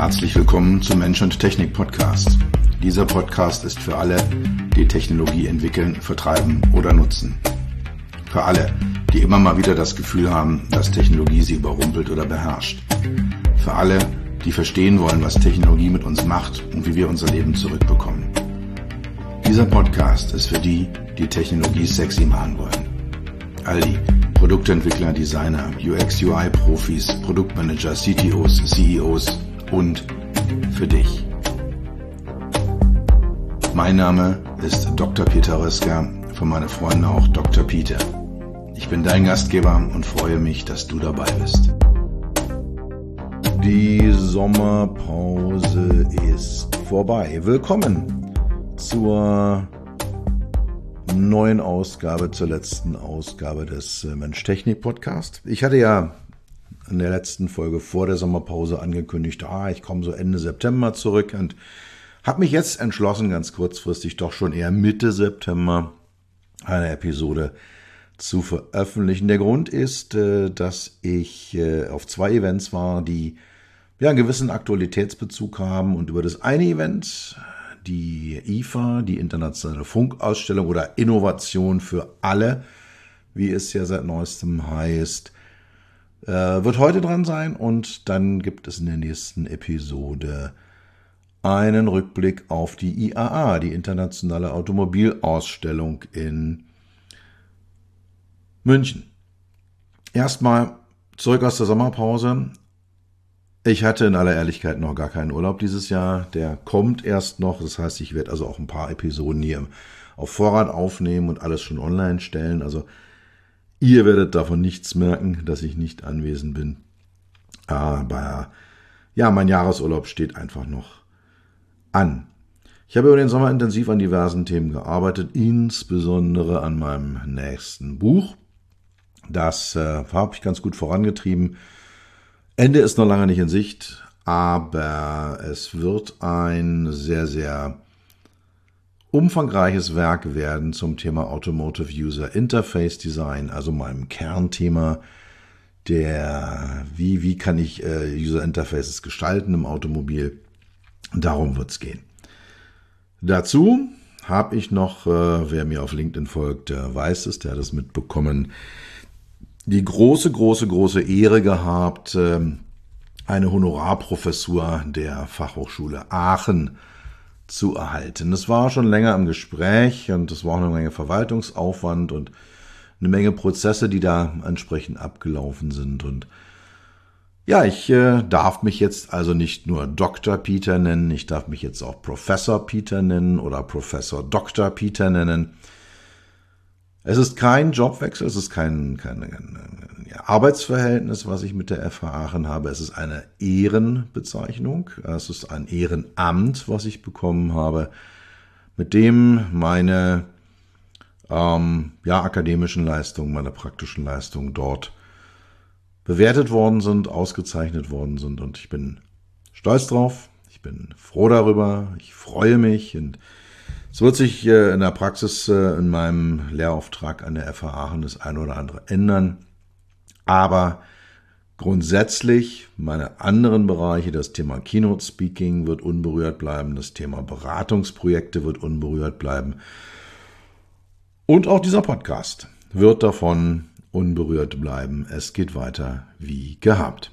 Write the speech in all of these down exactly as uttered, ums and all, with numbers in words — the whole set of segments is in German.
Herzlich willkommen zum Mensch und Technik Podcast. Dieser Podcast ist für alle, die Technologie entwickeln, vertreiben oder nutzen. Für alle, die immer mal wieder das Gefühl haben, dass Technologie sie überrumpelt oder beherrscht. Für alle, die verstehen wollen, was Technologie mit uns macht und wie wir unser Leben zurückbekommen. Dieser Podcast ist für die, die Technologie sexy machen wollen. All die Produktentwickler, Designer, U X U I-Profis, Produktmanager, C T Os, C E Os und für dich. Mein Name ist Doktor Peter Röska, von meinen Freunden auch Doktor Peter. Ich bin dein Gastgeber und freue mich, dass du dabei bist. Die Sommerpause ist vorbei. Willkommen zur neuen Ausgabe, zur letzten Ausgabe des Mensch-Technik-Podcast. Ich hatte ja in der letzten Folge vor der Sommerpause angekündigt, ah, ich komme so Ende September zurück und habe mich jetzt entschlossen, ganz kurzfristig doch schon eher Mitte September eine Episode zu veröffentlichen. Der Grund ist, dass ich auf zwei Events war, die ja einen gewissen Aktualitätsbezug haben, und über das eine Event, die I F A, die internationale Funkausstellung oder Innovation für alle, wie es ja seit neuestem heißt, äh, wird heute dran sein, und dann gibt es in der nächsten Episode einen Rückblick auf die I A A, die internationale Automobilausstellung in München. Erstmal zurück aus der Sommerpause. Ich hatte in aller Ehrlichkeit noch gar keinen Urlaub dieses Jahr. Der kommt erst noch. Das heißt, ich werde also auch ein paar Episoden hier auf Vorrat aufnehmen und alles schon online stellen. Also ihr werdet davon nichts merken, dass ich nicht anwesend bin. Aber ja, mein Jahresurlaub steht einfach noch an. Ich habe über den Sommer intensiv an diversen Themen gearbeitet, insbesondere an meinem nächsten Buch. Das äh, habe ich ganz gut vorangetrieben. Ende ist noch lange nicht in Sicht, aber es wird ein sehr, sehr umfangreiches Werk werden zum Thema Automotive User Interface Design, also meinem Kernthema, der wie, wie kann ich äh, User Interfaces gestalten im Automobil. Darum wird es gehen. Dazu habe ich noch, äh, wer mir auf LinkedIn folgt, der weiß es, der hat es mitbekommen, die große, große, große Ehre gehabt, eine Honorarprofessur der Fachhochschule Aachen zu erhalten. Das war schon länger im Gespräch, und es war auch eine Menge Verwaltungsaufwand und eine Menge Prozesse, die da entsprechend abgelaufen sind. Und ja, ich äh, darf mich jetzt also nicht nur Doktor Peter nennen, ich darf mich jetzt auch Professor Peter nennen oder Professor Doktor Peter nennen. Es ist kein Jobwechsel, es ist kein, kein, kein ja, Arbeitsverhältnis, was ich mit der F H Aachen habe. Es ist eine Ehrenbezeichnung, es ist ein Ehrenamt, was ich bekommen habe, mit dem meine ähm, ja, akademischen Leistungen, meine praktischen Leistungen dort bewertet worden sind, ausgezeichnet worden sind. Und ich bin stolz drauf, ich bin froh darüber, ich freue mich, und es wird sich in der Praxis in meinem Lehrauftrag an der F H Aachen das eine oder andere ändern. Aber grundsätzlich meine anderen Bereiche, das Thema Keynote Speaking wird unberührt bleiben, das Thema Beratungsprojekte wird unberührt bleiben. Und auch dieser Podcast wird davon unberührt bleiben. Es geht weiter wie gehabt.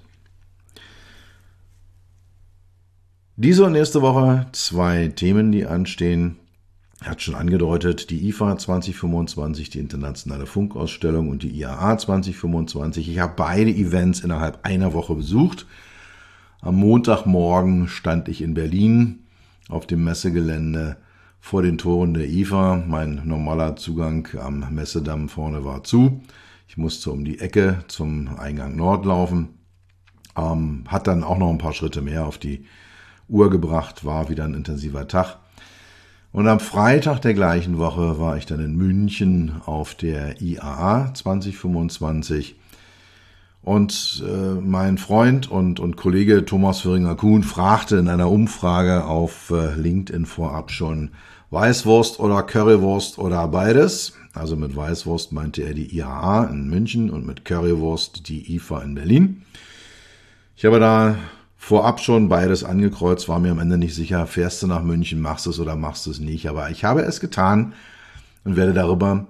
Diese und nächste Woche zwei Themen, die anstehen. Er hat schon angedeutet, die I F A zwanzig fünfundzwanzig, die internationale Funkausstellung, und die I A A zwanzig fünfundzwanzig. Ich habe beide Events innerhalb einer Woche besucht. Am Montagmorgen stand ich in Berlin auf dem Messegelände vor den Toren der I F A. Mein normaler Zugang am Messedamm vorne war zu. Ich musste um die Ecke zum Eingang Nord laufen. Ähm, hat dann auch noch ein paar Schritte mehr auf die Uhr gebracht, war wieder ein intensiver Tag. Und am Freitag der gleichen Woche war ich dann in München auf der I A A zwanzig fünfundzwanzig. Und äh, mein Freund und, und Kollege Thomas Föhringer-Kuhn fragte in einer Umfrage auf äh, LinkedIn vorab schon, Weißwurst oder Currywurst oder beides. Also mit Weißwurst meinte er die I A A in München und mit Currywurst die I F A in Berlin. Ich habe da vorab schon beides angekreuzt, war mir am Ende nicht sicher, fährst du nach München, machst du es oder machst du es nicht. Aber ich habe es getan und werde darüber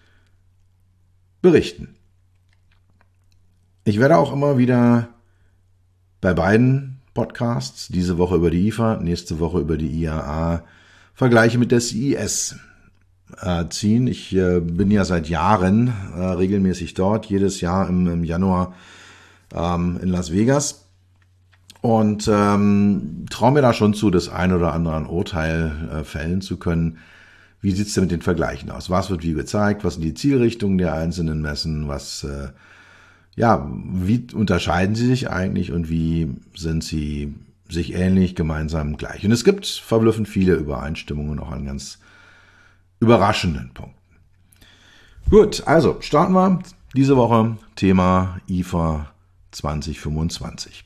berichten. Ich werde auch immer wieder bei beiden Podcasts, diese Woche über die I F A, nächste Woche über die I A A, Vergleiche mit der C E S äh, ziehen. Ich äh, bin ja seit Jahren äh, regelmäßig dort, jedes Jahr im, im Januar ähm, in Las Vegas und ähm, traue mir da schon zu, das ein oder andere an Urteil äh, fällen zu können. Wie sieht es denn mit den Vergleichen aus? Was wird wie gezeigt? Was sind die Zielrichtungen der einzelnen Messen? Was äh, Ja, wie unterscheiden sie sich eigentlich und wie sind sie sich ähnlich, gemeinsam gleich? Und es gibt verblüffend viele Übereinstimmungen, auch an ganz überraschenden Punkten. Gut, also starten wir diese Woche Thema I F A zwanzig fünfundzwanzig.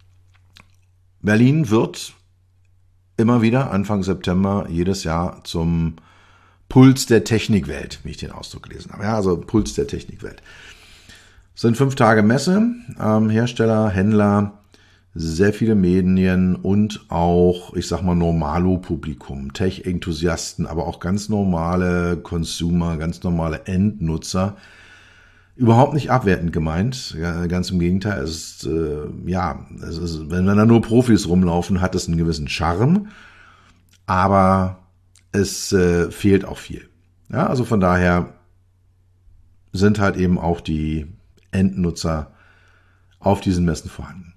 Berlin wird immer wieder Anfang September jedes Jahr zum Puls der Technikwelt, wie ich den Ausdruck gelesen habe. Ja, also Puls der Technikwelt. Es sind fünf Tage Messe, ähm, Hersteller, Händler, sehr viele Medien und auch, ich sag mal, Normalo-Publikum, Tech-Enthusiasten, aber auch ganz normale Consumer, ganz normale Endnutzer. Überhaupt nicht abwertend gemeint, ja, ganz im Gegenteil. Es ist, äh, ja, es ist, wenn, wenn da nur Profis rumlaufen, hat es einen gewissen Charme, aber es äh, fehlt auch viel. Ja, also von daher sind halt eben auch die Endnutzer auf diesen Messen vorhanden.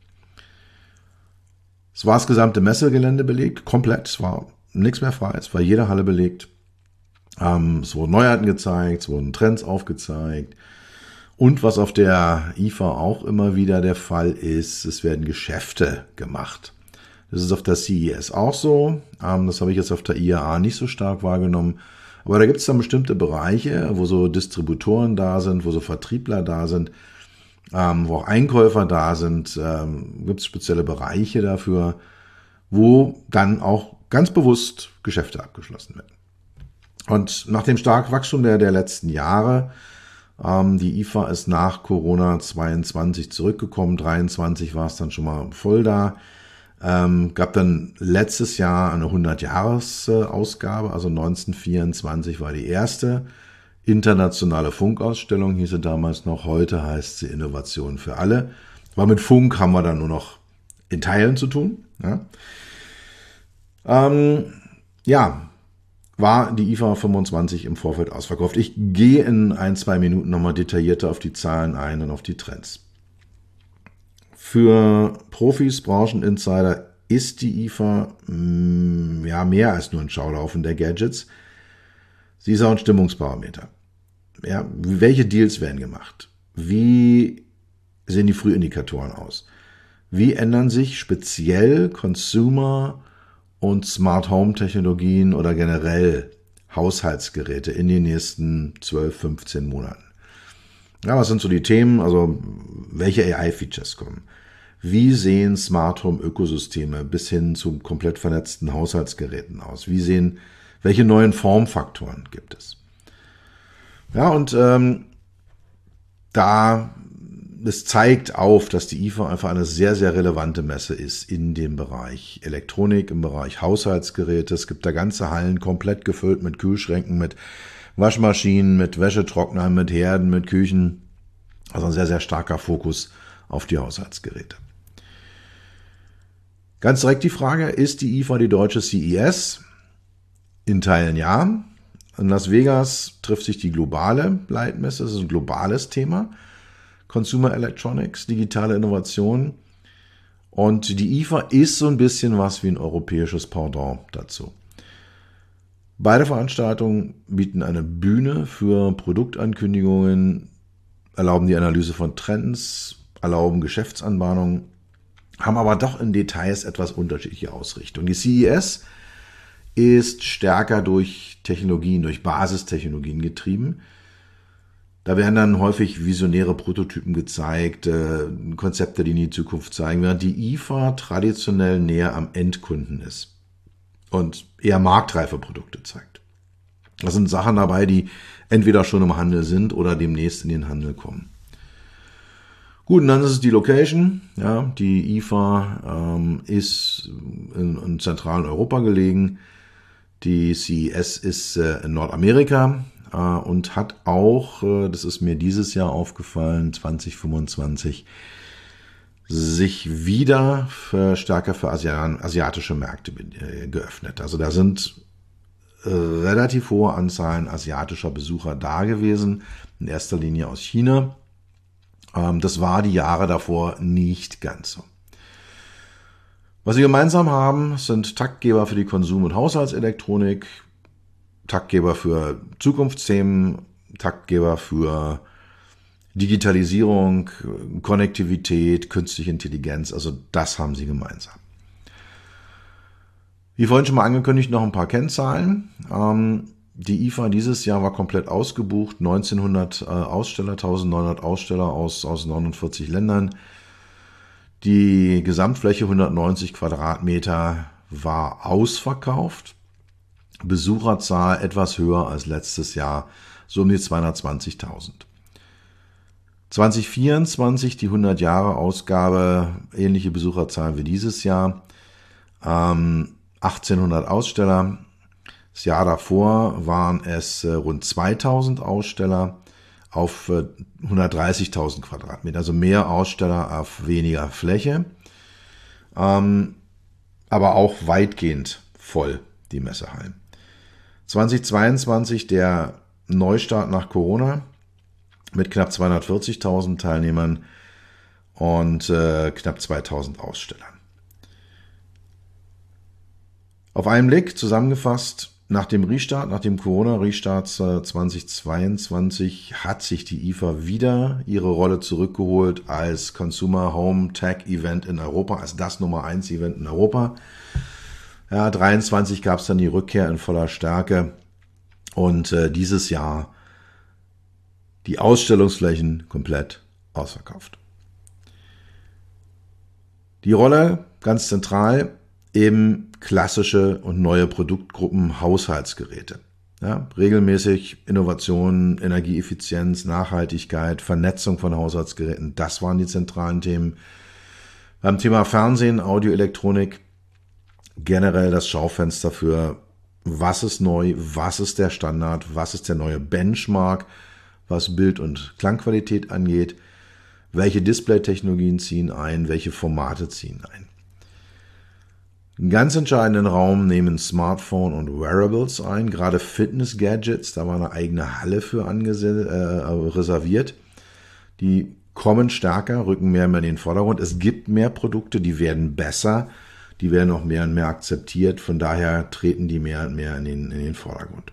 Es war das gesamte Messegelände belegt, komplett, es war nichts mehr frei, es war jede Halle belegt. Ähm, es wurden Neuheiten gezeigt, es wurden Trends aufgezeigt und was auf der I F A auch immer wieder der Fall ist, es werden Geschäfte gemacht. Das ist auf der C E S auch so, ähm, das habe ich jetzt auf der I A A nicht so stark wahrgenommen. Aber da gibt es dann bestimmte Bereiche, wo so Distributoren da sind, wo so Vertriebler da sind, ähm, wo auch Einkäufer da sind. Ähm, gibt es spezielle Bereiche dafür, wo dann auch ganz bewusst Geschäfte abgeschlossen werden. Und nach dem starken Wachstum der, der letzten Jahre, ähm, die I F A ist nach Corona zweiundzwanzig zurückgekommen, dreiundzwanzig war es dann schon mal voll da. Ähm, gab dann letztes Jahr eine hundert-Jahres-Ausgabe, also neunzehnhundertvierundzwanzig war die erste internationale Funkausstellung, hieß sie damals noch, heute heißt sie Innovation für alle. Aber mit Funk haben wir dann nur noch in Teilen zu tun. Ja, ähm, ja war die I F A fünfundzwanzig im Vorfeld ausverkauft. Ich gehe in ein, zwei Minuten nochmal detaillierter auf die Zahlen ein und auf die Trends. Für Profis, Brancheninsider ist die I F A mh, ja mehr als nur ein Schaulaufen der Gadgets. Sie ist auch ein Stimmungsbarometer. Ja, welche Deals werden gemacht? Wie sehen die Frühindikatoren aus? Wie ändern sich speziell Consumer- und Smart-Home-Technologien oder generell Haushaltsgeräte in den nächsten zwölf, fünfzehn Monaten? Ja, was sind so die Themen? Also welche A I-Features kommen? Wie sehen Smart Home Ökosysteme bis hin zu komplett vernetzten Haushaltsgeräten aus? Wie sehen, welche neuen Formfaktoren gibt es? Ja, und ähm, da, es zeigt auf, dass die I F A einfach eine sehr, sehr relevante Messe ist in dem Bereich Elektronik, im Bereich Haushaltsgeräte. Es gibt da ganze Hallen komplett gefüllt mit Kühlschränken, mit Waschmaschinen, mit Wäschetrocknern, mit Herden, mit Küchen. Also ein sehr, sehr starker Fokus auf die Haushaltsgeräte. Ganz direkt die Frage, ist die I F A die deutsche C E S? In Teilen ja. In Las Vegas trifft sich die globale Leitmesse, das ist ein globales Thema. Consumer Electronics, digitale Innovation. Und die I F A ist so ein bisschen was wie ein europäisches Pendant dazu. Beide Veranstaltungen bieten eine Bühne für Produktankündigungen, erlauben die Analyse von Trends, erlauben Geschäftsanbahnungen, haben aber doch in Details etwas unterschiedliche Ausrichtungen. Die C E S ist stärker durch Technologien, durch Basistechnologien getrieben. Da werden dann häufig visionäre Prototypen gezeigt, äh, Konzepte, die in die Zukunft zeigen, während die I F A traditionell näher am Endkunden ist und eher marktreife Produkte zeigt. Das sind Sachen dabei, die entweder schon im Handel sind oder demnächst in den Handel kommen. Gut, und dann ist es die Location. Ja, die I F A ähm, ist in, in zentralen Europa gelegen. Die C E S ist äh, in Nordamerika äh, und hat auch, äh, das ist mir dieses Jahr aufgefallen, zwanzig fünfundzwanzig, sich wieder für, stärker für Asian, asiatische Märkte äh, geöffnet. Also da sind äh, relativ hohe Anzahlen asiatischer Besucher da gewesen, in erster Linie aus China. Ähm, das war die Jahre davor nicht ganz so. Was sie gemeinsam haben, sind Taktgeber für die Konsum- und Haushaltselektronik, Taktgeber für Zukunftsthemen, Taktgeber für Digitalisierung, Konnektivität, künstliche Intelligenz, also das haben sie gemeinsam. Wie vorhin schon mal angekündigt, noch ein paar Kennzahlen. Ähm, die I F A dieses Jahr war komplett ausgebucht, neunzehnhundert äh, Aussteller, neunzehnhundert Aussteller aus, aus neunundvierzig Ländern. Die Gesamtfläche hundertneunzig Quadratmeter war ausverkauft. Besucherzahl etwas höher als letztes Jahr, so um die zweihundertzwanzigtausend. zwanzig vierundzwanzig, die hundert-Jahre-Ausgabe, ähnliche Besucherzahl wie dieses Jahr. Ähm, achtzehnhundert Aussteller. Das Jahr davor waren es äh, rund zweitausend Aussteller auf äh, hundertdreißigtausend Quadratmeter, also mehr Aussteller auf weniger Fläche. Ähm, aber auch weitgehend voll, die Messehallen. zweitausendzweiundzwanzig der Neustart nach Corona mit knapp zweihundertvierzigtausend Teilnehmern und äh, knapp zweitausend Ausstellern. Auf einen Blick zusammengefasst, nach dem Restart, nach dem Corona-Restart zweitausendzweiundzwanzig hat sich die I F A wieder ihre Rolle zurückgeholt als Consumer Home Tech Event in Europa, als das Nummer eins Event in Europa. Ja, dreiundzwanzig gab es dann die Rückkehr in voller Stärke und äh, dieses Jahr die Ausstellungsflächen komplett ausverkauft. Die Rolle ganz zentral eben klassische und neue Produktgruppen Haushaltsgeräte. Ja, regelmäßig Innovationen, Energieeffizienz, Nachhaltigkeit, Vernetzung von Haushaltsgeräten, das waren die zentralen Themen. Beim Thema Fernsehen, Audioelektronik, generell das Schaufenster für was ist neu, was ist der Standard, was ist der neue Benchmark, was Bild- und Klangqualität angeht, welche Display-Technologien ziehen ein, welche Formate ziehen ein. Einen ganz entscheidenden Raum nehmen Smartphone und Wearables ein, gerade Fitness-Gadgets, da war eine eigene Halle für angese- äh, reserviert. Die kommen stärker, rücken mehr und mehr in den Vordergrund. Es gibt mehr Produkte, die werden besser, die werden auch mehr und mehr akzeptiert, von daher treten die mehr und mehr in den, in den Vordergrund.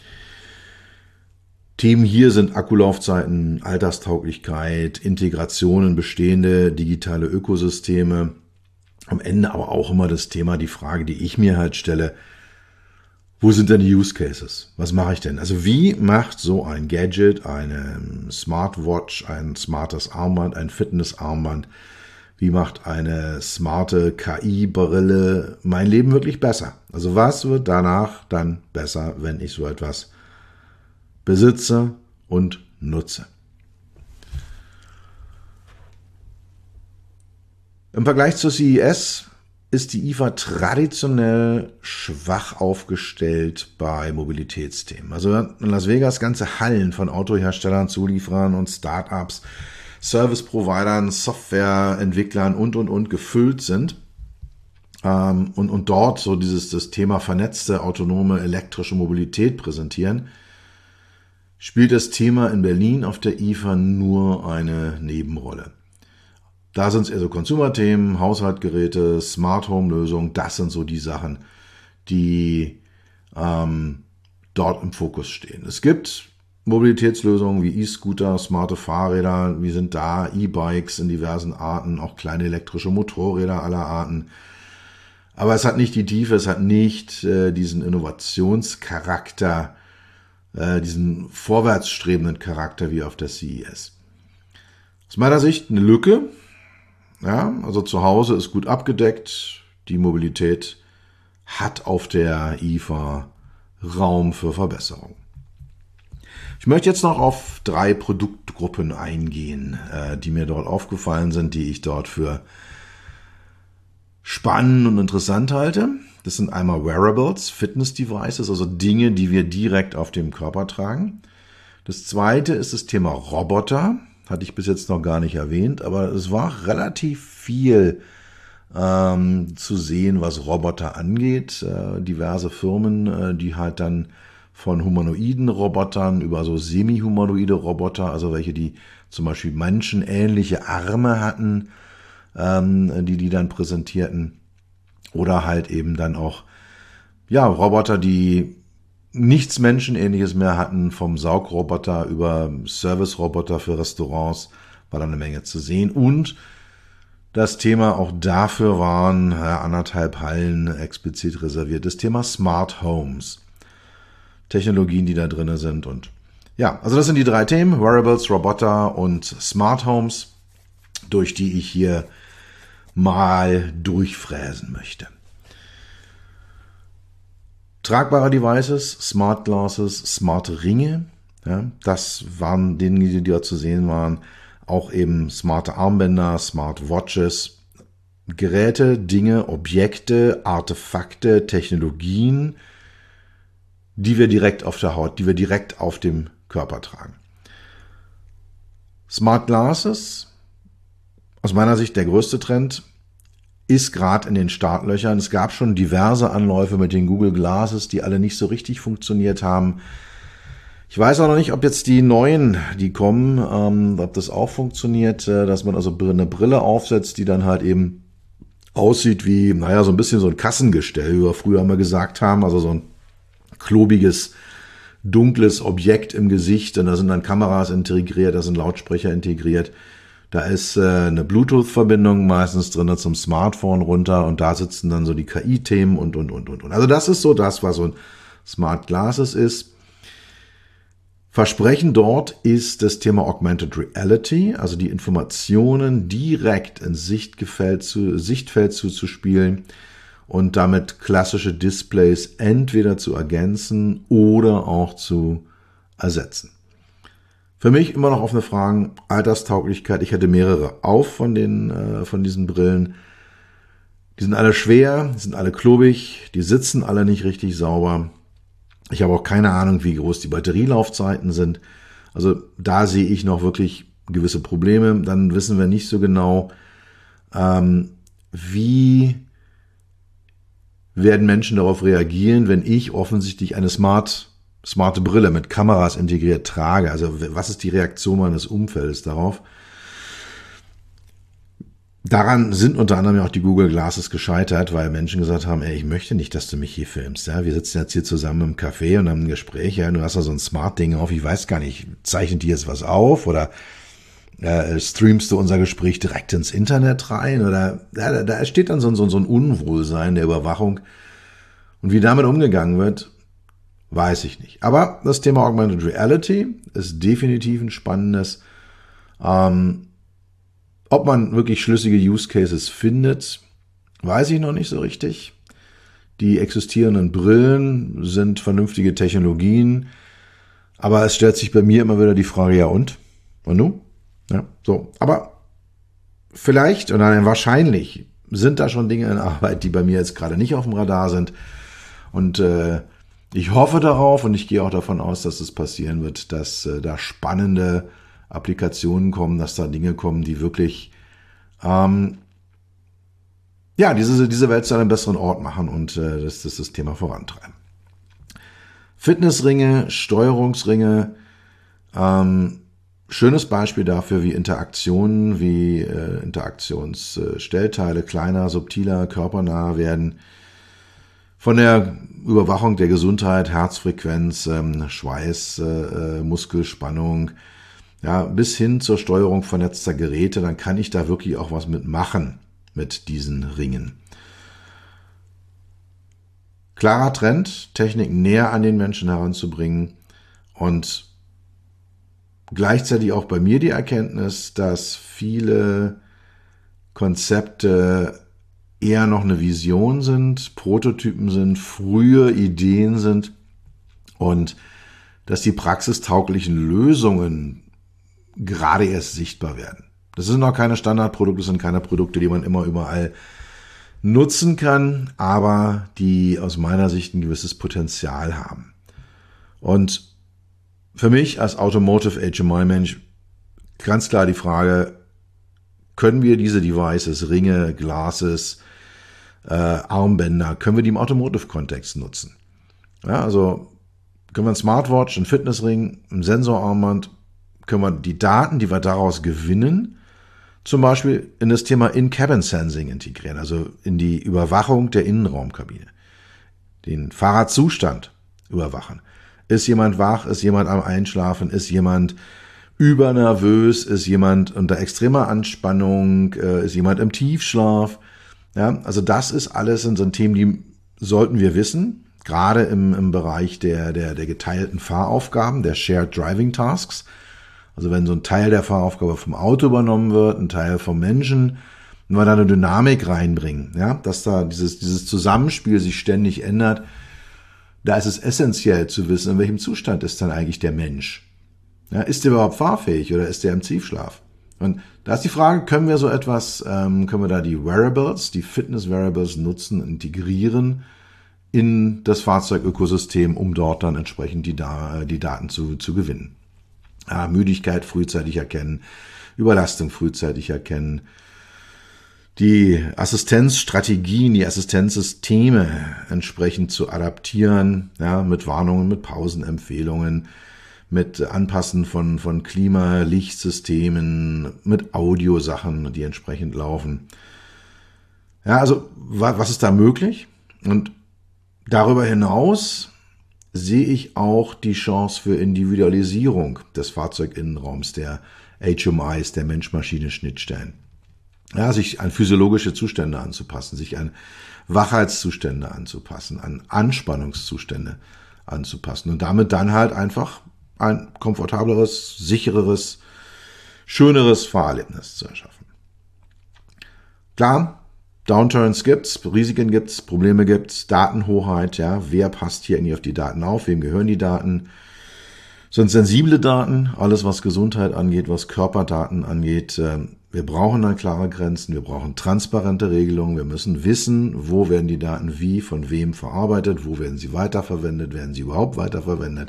Themen hier sind Akkulaufzeiten, Alterstauglichkeit, Integration in bestehende digitale Ökosysteme. Am Ende aber auch immer das Thema, die Frage, die ich mir halt stelle, wo sind denn die Use Cases? Was mache ich denn? Also wie macht so ein Gadget, eine Smartwatch, ein smartes Armband, ein Fitnessarmband, wie macht eine smarte K I-Brille mein Leben wirklich besser? Also was wird danach dann besser, wenn ich so etwas besitze und nutze? Im Vergleich zur C E S ist die I F A traditionell schwach aufgestellt bei Mobilitätsthemen. Also in Las Vegas ganze Hallen von Autoherstellern, Zulieferern und Startups, Service-Providern, Softwareentwicklern und, und, und gefüllt sind. Ähm, und, und dort so dieses das Thema vernetzte, autonome, elektrische Mobilität präsentieren, spielt das Thema in Berlin auf der I F A nur eine Nebenrolle. Da sind es eher so Consumer-Themen, Haushaltsgeräte, Smart-Home-Lösungen, das sind so die Sachen, die ähm, dort im Fokus stehen. Es gibt Mobilitätslösungen wie E-Scooter, smarte Fahrräder, wir sind da, E-Bikes in diversen Arten, auch kleine elektrische Motorräder aller Arten. Aber es hat nicht die Tiefe, es hat nicht äh, diesen Innovationscharakter, äh, diesen vorwärtsstrebenden Charakter wie auf der C E S. Aus meiner Sicht eine Lücke. Ja, also zu Hause ist gut abgedeckt. Die Mobilität hat auf der I F A Raum für Verbesserung. Ich möchte jetzt noch auf drei Produktgruppen eingehen, äh, die mir dort aufgefallen sind, die ich dort für spannend und interessant halte. Das sind einmal Wearables, Fitness-Devices, also Dinge, die wir direkt auf dem Körper tragen. Das zweite ist das Thema Roboter. Hatte ich bis jetzt noch gar nicht erwähnt, aber es war relativ viel ähm, zu sehen, was Roboter angeht. Äh, diverse Firmen, äh, die halt dann von humanoiden Robotern über so semi-humanoide Roboter, also welche, die zum Beispiel menschenähnliche Arme hatten, ähm, die die dann präsentierten. Oder halt eben dann auch ja Roboter, die nichts Menschenähnliches mehr hatten, vom Saugroboter über Service-Roboter für Restaurants, war da eine Menge zu sehen. Und das Thema auch dafür waren ja, anderthalb Hallen explizit reserviert. Das Thema Smart Homes. Technologien, die da drin sind. Und ja, also das sind die drei Themen, Wearables, Roboter und Smart Homes, durch die ich hier mal durchfräsen möchte. Tragbare Devices, Smart Glasses, smarte Ringe, ja, das waren Dinge, die dort zu sehen waren. Auch eben smarte Armbänder, Smart Watches, Geräte, Dinge, Objekte, Artefakte, Technologien, die wir direkt auf der Haut, die wir direkt auf dem Körper tragen. Smart Glasses, aus meiner Sicht der größte Trend, ist gerade in den Startlöchern. Es gab schon diverse Anläufe mit den Google Glasses, die alle nicht so richtig funktioniert haben. Ich weiß auch noch nicht, ob jetzt die neuen, die kommen, ähm, ob das auch funktioniert, äh, dass man also eine Brille aufsetzt, die dann halt eben aussieht wie, naja, so ein bisschen so ein Kassengestell, wie wir früher immer gesagt haben, also so ein klobiges, dunkles Objekt im Gesicht, und da sind dann Kameras integriert, da sind Lautsprecher integriert. Da ist äh, eine Bluetooth-Verbindung meistens drin zum Smartphone runter, und da sitzen dann so die K I-Themen und, und, und, und, und. Also das ist so das, was so ein Smart Glasses ist. Versprechen dort ist das Thema Augmented Reality, also die Informationen direkt ins Sichtfeld zu, Sichtfeld zuzuspielen und damit klassische Displays entweder zu ergänzen oder auch zu ersetzen. Für mich immer noch offene Fragen, Alterstauglichkeit. Ich hätte mehrere auf von den äh, von diesen Brillen. Die sind alle schwer, die sind alle klobig, die sitzen alle nicht richtig sauber. Ich habe auch keine Ahnung, wie groß die Batterielaufzeiten sind. Also da sehe ich noch wirklich gewisse Probleme. Dann wissen wir nicht so genau, ähm, wie werden Menschen darauf reagieren, wenn ich offensichtlich eine Smart smarte Brille mit Kameras integriert trage. Also was ist die Reaktion meines Umfeldes darauf? Daran sind unter anderem ja auch die Google Glasses gescheitert, weil Menschen gesagt haben, ey, ich möchte nicht, dass du mich hier filmst. Ja, wir sitzen jetzt hier zusammen im Café und haben ein Gespräch. Ja, du hast da so ein Smart-Ding auf. Ich weiß gar nicht, zeichnet dir jetzt was auf oder äh, streamst du unser Gespräch direkt ins Internet rein? Oder ja, da, da entsteht dann so, so, so ein Unwohlsein der Überwachung. Und wie damit umgegangen wird, weiß ich nicht. Aber das Thema Augmented Reality ist definitiv ein spannendes. Ähm, ob man wirklich schlüssige Use Cases findet, weiß ich noch nicht so richtig. Die existierenden Brillen sind vernünftige Technologien, aber es stellt sich bei mir immer wieder die Frage, ja und? Und nun? Ja, so. Aber vielleicht oder wahrscheinlich sind da schon Dinge in Arbeit, die bei mir jetzt gerade nicht auf dem Radar sind. Und äh, ich hoffe darauf und ich gehe auch davon aus, dass es passieren wird, dass äh, da spannende Applikationen kommen, dass da Dinge kommen, die wirklich ähm, ja diese diese Welt zu einem besseren Ort machen und äh, das, das das Thema vorantreiben. Fitnessringe, Steuerungsringe, ähm, schönes Beispiel dafür, wie Interaktionen, wie äh, Interaktionsstellteile kleiner, subtiler, körpernah werden. Von der Überwachung der Gesundheit, Herzfrequenz, ähm, Schweiß, äh, Muskelspannung, ja, bis hin zur Steuerung vernetzter Geräte, dann kann ich da wirklich auch was mitmachen mit diesen Ringen. Klarer Trend, Technik näher an den Menschen heranzubringen und gleichzeitig auch bei mir die Erkenntnis, dass viele Konzepte eher noch eine Vision sind, Prototypen sind, frühe Ideen sind und dass die praxistauglichen Lösungen gerade erst sichtbar werden. Das sind noch keine Standardprodukte, das sind keine Produkte, die man immer überall nutzen kann, aber die aus meiner Sicht ein gewisses Potenzial haben. Und für mich als Automotive H M I-Mensch ganz klar die Frage, können wir diese Devices, Ringe, Glasses, äh, Armbänder, können wir die im Automotive-Kontext nutzen? Ja, also können wir ein Smartwatch, ein Fitnessring, ein Sensorarmband, können wir die Daten, die wir daraus gewinnen, zum Beispiel in das Thema In-Cabin-Sensing integrieren, also in die Überwachung der Innenraumkabine, den Fahrradzustand überwachen. Ist jemand wach, ist jemand am Einschlafen, ist jemand übernervös, ist jemand unter extremer Anspannung, ist jemand im Tiefschlaf. Ja, also das ist alles in so ein Themen, die sollten wir wissen, gerade im, im Bereich der, der, der geteilten Fahraufgaben, der Shared Driving Tasks. Also wenn so ein Teil der Fahraufgabe vom Auto übernommen wird, ein Teil vom Menschen, wenn wir da eine Dynamik reinbringen, ja, dass da dieses, dieses Zusammenspiel sich ständig ändert, da ist es essentiell zu wissen, in welchem Zustand ist dann eigentlich der Mensch. Ja, ist der überhaupt fahrfähig oder ist der im Tiefschlaf? Und da ist die Frage, können wir so etwas, ähm, können wir da die Wearables, die Fitness-Wearables nutzen, integrieren in das Fahrzeugökosystem, um dort dann entsprechend die, da die Daten zu, zu gewinnen. Ja, Müdigkeit frühzeitig erkennen, Überlastung frühzeitig erkennen, die Assistenzstrategien, die Assistenzsysteme entsprechend zu adaptieren, ja, mit Warnungen, mit Pausenempfehlungen, mit Anpassen von, von Klima, Lichtsystemen, mit Audiosachen, die entsprechend laufen. Ja, also was ist da möglich? Und darüber hinaus sehe ich auch die Chance für Individualisierung des Fahrzeuginnenraums, der H M Is, der Mensch-Maschine-Schnittstellen. Ja, sich an physiologische Zustände anzupassen, sich an Wachheitszustände anzupassen, an Anspannungszustände anzupassen und damit dann halt einfach ein komfortableres, sichereres, schöneres Fahrerlebnis zu erschaffen. Klar, Downturns gibt's, Risiken gibt's, Probleme gibt's, Datenhoheit, ja, wer passt hier irgendwie auf die Daten auf, wem gehören die Daten? Sind sensible Daten, alles was Gesundheit angeht, was Körperdaten angeht. Wir brauchen dann klare Grenzen, wir brauchen transparente Regelungen, wir müssen wissen, wo werden die Daten wie, von wem verarbeitet, wo werden sie weiterverwendet, werden sie überhaupt weiterverwendet.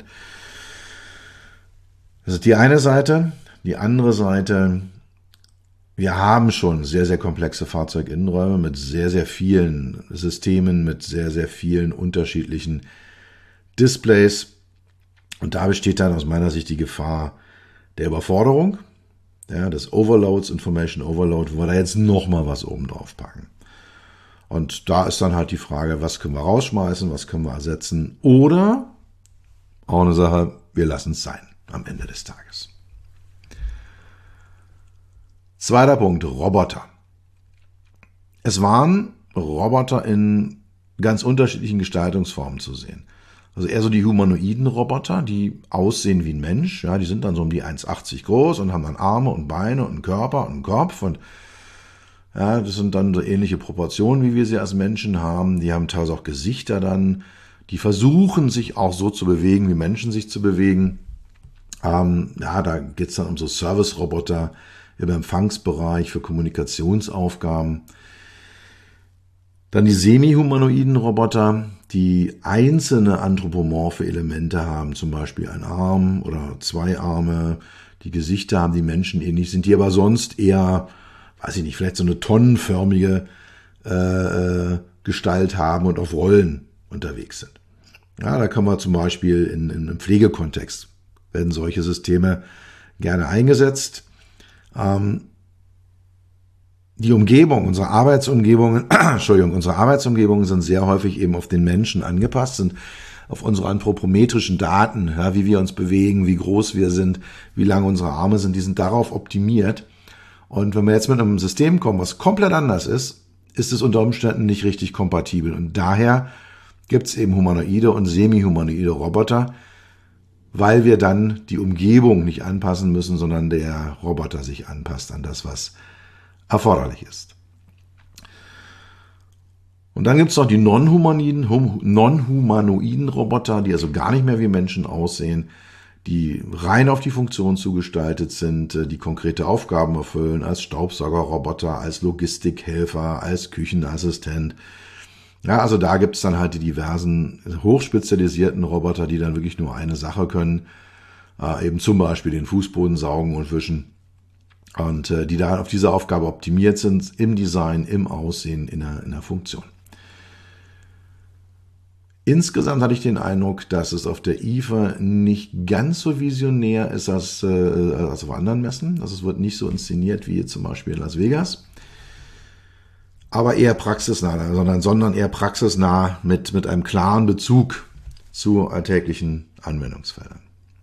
Das ist die eine Seite. Die andere Seite, wir haben schon sehr, sehr komplexe Fahrzeuginnenräume mit sehr, sehr vielen Systemen, mit sehr, sehr vielen unterschiedlichen Displays. Und da besteht dann aus meiner Sicht die Gefahr der Überforderung, ja, des Overloads, Information Overload, wo wir da jetzt nochmal was oben drauf packen. Und da ist dann halt die Frage, was können wir rausschmeißen, was können wir ersetzen? Oder, auch eine Sache, wir lassen es sein am Ende des Tages. Zweiter Punkt, Roboter. Es waren Roboter in ganz unterschiedlichen Gestaltungsformen zu sehen. Also eher so die humanoiden Roboter, die aussehen wie ein Mensch. Ja, die sind dann so um die eins Komma achtzig groß und haben dann Arme und Beine und einen Körper und einen Kopf. Und ja, das sind dann so ähnliche Proportionen, wie wir sie als Menschen haben. Die haben teilweise auch Gesichter dann. Die versuchen sich auch so zu bewegen, wie Menschen sich zu bewegen. Ähm, ja, da geht's dann um so Service-Roboter im Empfangsbereich für Kommunikationsaufgaben. Dann die semi-humanoiden Roboter, die einzelne anthropomorphe Elemente haben, zum Beispiel ein Arm oder zwei Arme, die Gesichter haben, die menschenähnlich sind, die aber sonst eher, weiß ich nicht, vielleicht so eine tonnenförmige äh, Gestalt haben und auf Rollen unterwegs sind. Ja, da kann man zum Beispiel in, in einem Pflegekontext werden solche Systeme gerne eingesetzt. Ähm, die Umgebung, unsere Arbeitsumgebungen, Entschuldigung, unsere Arbeitsumgebungen sind sehr häufig eben auf den Menschen angepasst, sind auf unsere anthropometrischen Daten, ja, wie wir uns bewegen, wie groß wir sind, wie lang unsere Arme sind, die sind darauf optimiert. Und wenn wir jetzt mit einem System kommen, was komplett anders ist, ist es unter Umständen nicht richtig kompatibel. Und daher gibt es eben humanoide und semi-humanoide Roboter, weil wir dann die Umgebung nicht anpassen müssen, sondern der Roboter sich anpasst an das, was erforderlich ist. Und dann gibt es noch die non-humanoiden, non-humanoiden Roboter, die also gar nicht mehr wie Menschen aussehen. die rein auf die Funktion zugestaltet sind, die konkrete Aufgaben erfüllen, als Staubsaugerroboter, als Logistikhelfer, als Küchenassistent. Ja, also da gibt es dann halt die diversen hochspezialisierten Roboter, die dann wirklich nur eine Sache können, äh, eben zum Beispiel den Fußboden saugen und wischen und äh, die da auf diese Aufgabe optimiert sind, im Design, im Aussehen, in der, in der Funktion. Insgesamt hatte ich den Eindruck, dass es auf der I F A nicht ganz so visionär ist als, äh, als auf anderen Messen. Also es wird nicht so inszeniert wie zum Beispiel in Las Vegas. Aber eher praxisnah, sondern, sondern eher praxisnah mit, mit einem klaren Bezug zu alltäglichen Anwendungsfeldern.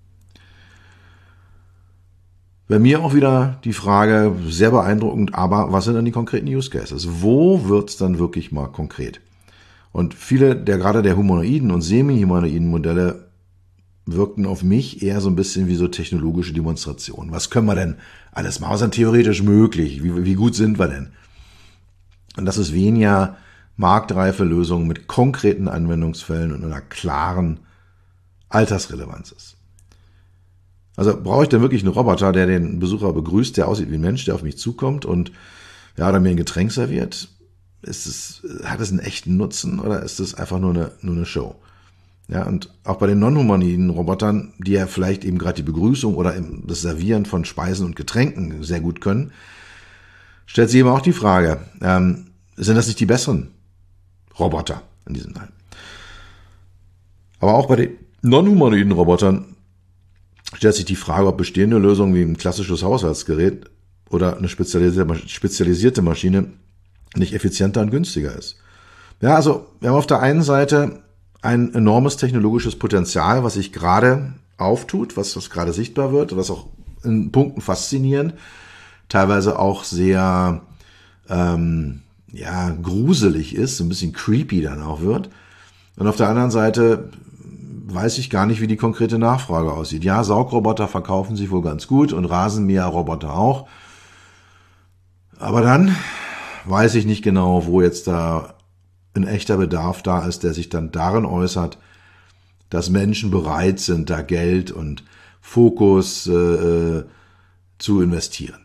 Bei mir auch wieder die Frage, sehr beeindruckend, aber was sind dann die konkreten Use Cases? Wo wird es dann wirklich mal konkret? Und viele der gerade der humanoiden und semi-humanoiden Modelle wirkten auf mich eher so ein bisschen wie so technologische Demonstrationen. Was können wir denn alles machen? Was ist denn theoretisch möglich? Wie, wie gut sind wir denn? Und das ist weniger marktreife Lösungen mit konkreten Anwendungsfällen und einer klaren Altersrelevanz ist. Also brauche ich denn wirklich einen Roboter, der den Besucher begrüßt, der aussieht wie ein Mensch, der auf mich zukommt und ja, oder mir ein Getränk serviert? Ist es, hat es einen echten Nutzen oder ist es einfach nur eine, nur eine Show? Ja, und auch bei den non-humanoiden Robotern, die ja vielleicht eben gerade die Begrüßung oder das Servieren von Speisen und Getränken sehr gut können, stellt sich eben auch die Frage, ähm, sind das nicht die besseren Roboter in diesem Teil? Aber auch bei den non-humanoiden Robotern stellt sich die Frage, ob bestehende Lösungen wie ein klassisches Haushaltsgerät oder eine spezialisierte, spezialisierte Maschine nicht effizienter und günstiger ist. Ja, also wir haben auf der einen Seite ein enormes technologisches Potenzial, was sich gerade auftut, was, was gerade sichtbar wird, was auch in Punkten faszinierend, teilweise auch sehr ähm, ja, gruselig ist, ein bisschen creepy dann auch wird. Und auf der anderen Seite weiß ich gar nicht, wie die konkrete Nachfrage aussieht. Ja, Saugroboter verkaufen sich wohl ganz gut und Rasenmäherroboter auch. Aber dann weiß ich nicht genau, wo jetzt da ein echter Bedarf da ist, der sich dann darin äußert, dass Menschen bereit sind, da Geld und Fokus äh, zu investieren.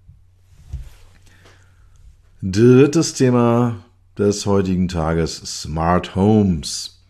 Drittes Thema des heutigen Tages, Smart Homes.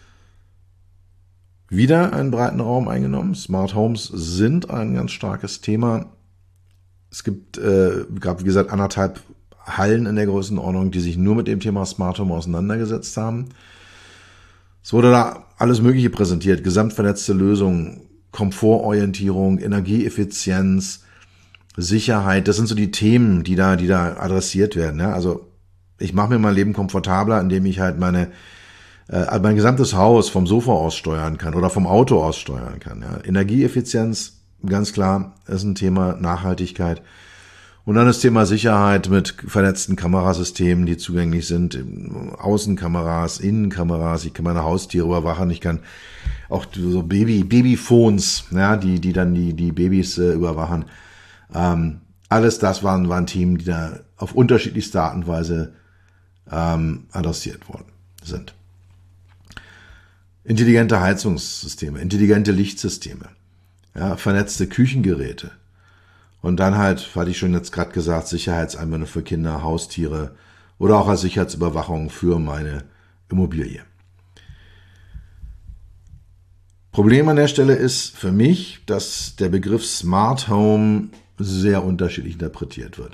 Wieder einen breiten Raum eingenommen. Smart Homes sind ein ganz starkes Thema. Es gibt, äh, gab wie gesagt, anderthalb Hallen in der Größenordnung, die sich nur mit dem Thema Smart Home auseinandergesetzt haben. Es wurde da alles Mögliche präsentiert, gesamtvernetzte Lösungen, Komfortorientierung, Energieeffizienz, Sicherheit. Das sind so die Themen, die da, die da adressiert werden. Ja? Also ich mache mir mein Leben komfortabler, indem ich halt meine äh, mein gesamtes Haus vom Sofa aus steuern kann oder vom Auto aus steuern kann. Ja? Energieeffizienz, ganz klar, ist ein Thema, Nachhaltigkeit. Und dann das Thema Sicherheit mit vernetzten Kamerasystemen, die zugänglich sind, Außenkameras, Innenkameras. Ich kann meine Haustiere überwachen. Ich kann auch so Baby, Babyphones, ja, die, die dann die, die Babys äh, überwachen. Ähm, alles das waren, waren Themen, die da auf unterschiedlichste Art und Weise ähm, adressiert worden sind. Intelligente Heizungssysteme, intelligente Lichtsysteme, ja, vernetzte Küchengeräte. Und dann halt, hatte ich schon jetzt gerade gesagt, Sicherheitsanwendungen für Kinder, Haustiere oder auch als Sicherheitsüberwachung für meine Immobilie. Problem an der Stelle ist für mich, dass der Begriff Smart Home sehr unterschiedlich interpretiert wird.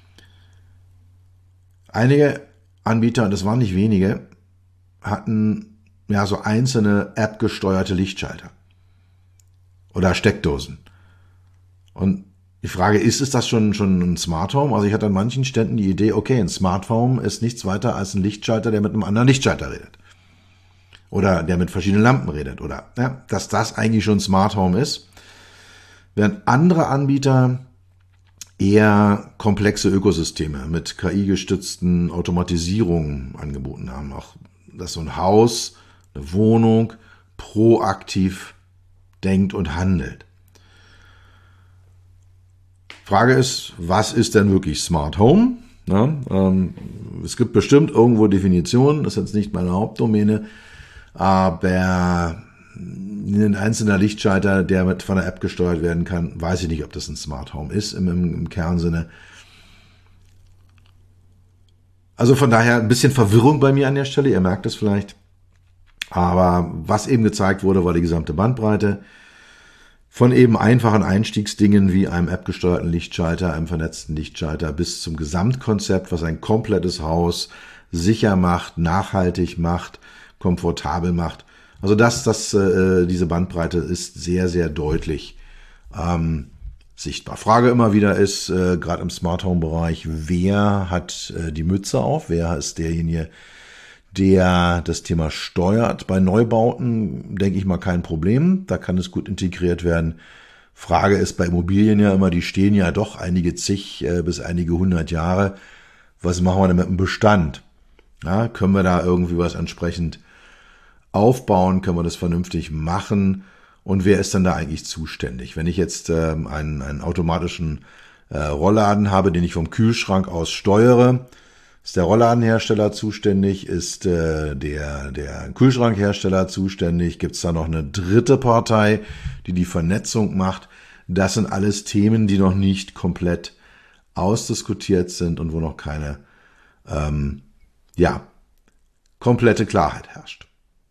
Einige Anbieter, und das waren nicht wenige, hatten ja so einzelne App-gesteuerte Lichtschalter oder Steckdosen. Und die Frage, ist es das schon, schon ein Smart Home? Also ich hatte an manchen Ständen die Idee, okay, ein Smart Home ist nichts weiter als ein Lichtschalter, der mit einem anderen Lichtschalter redet. Oder der mit verschiedenen Lampen redet. Oder ja, dass das eigentlich schon Smart Home ist. Während andere Anbieter eher komplexe Ökosysteme mit K I-gestützten Automatisierungen angeboten haben. Auch, dass so ein Haus, eine Wohnung proaktiv denkt und handelt. Frage ist, was ist denn wirklich Smart Home? Ja, ähm, es gibt bestimmt irgendwo Definitionen, das ist jetzt nicht meine Hauptdomäne, aber ein einzelner Lichtschalter, der mit von der App gesteuert werden kann, weiß ich nicht, ob das ein Smart Home ist im, im, im Kernsinne. Also von daher ein bisschen Verwirrung bei mir an der Stelle, ihr merkt es vielleicht. Aber was eben gezeigt wurde, war die gesamte Bandbreite von eben einfachen Einstiegsdingen wie einem appgesteuerten Lichtschalter, einem vernetzten Lichtschalter bis zum Gesamtkonzept, was ein komplettes Haus sicher macht, nachhaltig macht, komfortabel macht. Also das, das, äh, diese Bandbreite ist sehr, sehr deutlich ähm, sichtbar. Frage immer wieder ist, äh, gerade im Smart Home Bereich, wer hat äh, die Mütze auf? Wer ist derjenige, der das Thema steuert? Bei Neubauten denke ich mal kein Problem. Da kann es gut integriert werden. Frage ist bei Immobilien ja immer, die stehen ja doch einige zig äh, bis einige hundert Jahre. Was machen wir denn mit dem Bestand? Ja, können wir da irgendwie was entsprechend aufbauen? Können wir das vernünftig machen? Und wer ist dann da eigentlich zuständig? Wenn ich jetzt ähm, einen, einen automatischen äh, Rollladen habe, den ich vom Kühlschrank aus steuere, ist der Rollladenhersteller zuständig? Ist äh, der, der Kühlschrankhersteller zuständig? Gibt es da noch eine dritte Partei, die die Vernetzung macht? Das sind alles Themen, die noch nicht komplett ausdiskutiert sind und wo noch keine ähm, ja, komplette Klarheit herrscht.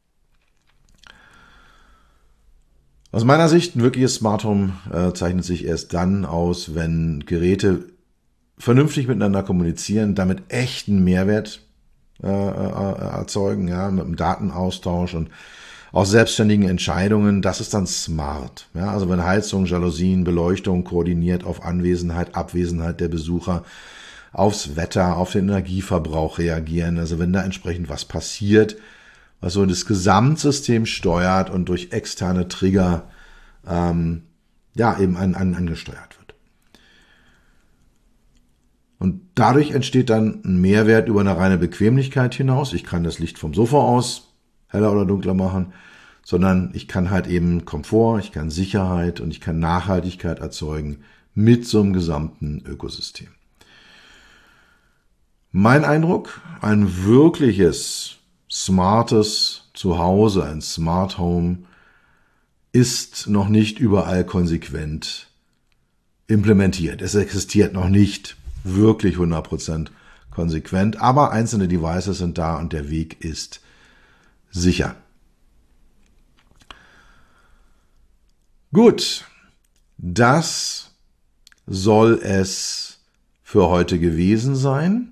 Aus meiner Sicht, ein wirkliches Smart Home äh, zeichnet sich erst dann aus, wenn Geräte vernünftig miteinander kommunizieren, damit echten Mehrwert äh, äh, erzeugen, ja, mit dem Datenaustausch und auch selbstständigen Entscheidungen. Das ist dann smart. Ja, also wenn Heizung, Jalousien, Beleuchtung koordiniert auf Anwesenheit, Abwesenheit der Besucher, aufs Wetter, auf den Energieverbrauch reagieren, also wenn da entsprechend was passiert, was so das Gesamtsystem steuert und durch externe Trigger ähm, ja eben an, an, angesteuert wird. Und dadurch entsteht dann ein Mehrwert über eine reine Bequemlichkeit hinaus. Ich kann das Licht vom Sofa aus heller oder dunkler machen, sondern ich kann halt eben Komfort, ich kann Sicherheit und ich kann Nachhaltigkeit erzeugen mit so einem gesamten Ökosystem. Mein Eindruck, ein wirkliches smartes Zuhause, ein Smart Home, ist noch nicht überall konsequent implementiert. Es existiert noch nicht wirklich hundert Prozent konsequent, aber einzelne Devices sind da und der Weg ist sicher. Gut, das soll es für heute gewesen sein.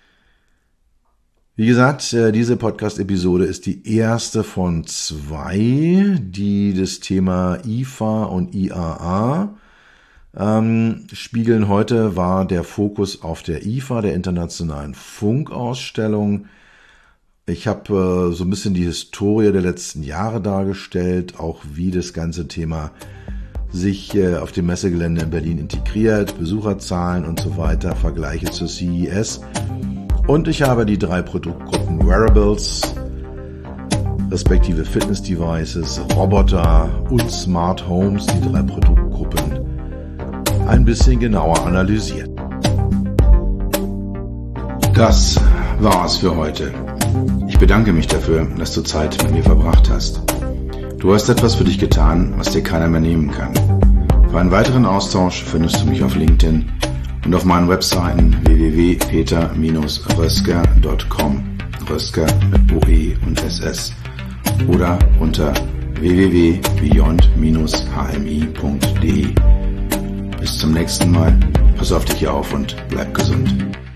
Wie gesagt, diese Podcast-Episode ist die erste von zwei, die das Thema I F A und I A A ähm, spiegeln. Heute war der Fokus auf der I F A, der Internationalen Funkausstellung. Ich habe äh, so ein bisschen die Historie der letzten Jahre dargestellt, auch wie das ganze Thema sich äh, auf dem Messegelände in Berlin integriert, Besucherzahlen und so weiter, Vergleiche zur C E S. Und ich habe die drei Produktgruppen Wearables, respektive Fitness-Devices, Roboter und Smart Homes, die drei Produktgruppen, ein bisschen genauer analysiert. Das war's für heute. Ich bedanke mich dafür, dass du Zeit mit mir verbracht hast. Du hast etwas für dich getan, was dir keiner mehr nehmen kann. Für einen weiteren Austausch findest du mich auf LinkedIn und auf meinen Webseiten w w w punkt peter Bindestrich rösker punkt com, Rösker mit O E und S S, oder unter w w w punkt beyond Bindestrich h m i punkt d e. Bis zum nächsten Mal, pass auf dich auf und bleib gesund.